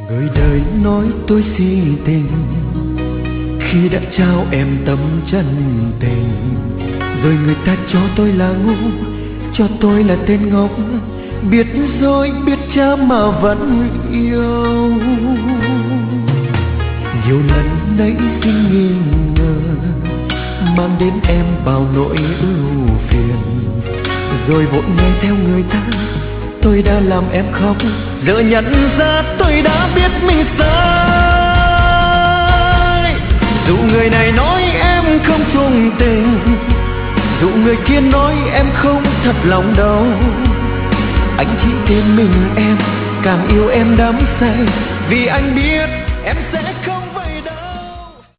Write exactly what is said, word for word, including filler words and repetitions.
Người đời nói tôi si tình khi đã trao em tấm chân tình, rồi người ta cho tôi là ngu, cho tôi là tên ngốc, biết rồi biết cha mà vẫn yêu. Nhiều lần nãy sinh nghi ngờ mang đến em bao nỗi ưu phiền, rồi vội nghe theo người ta, tôi đã làm em khóc. Giờ nhận ra tôi đã biết mình sai. Dù người này nói em không trung tình, dù người kia nói em không thật lòng đâu, anh chỉ tin mình em, càng yêu em đắm say, vì anh biết em sẽ không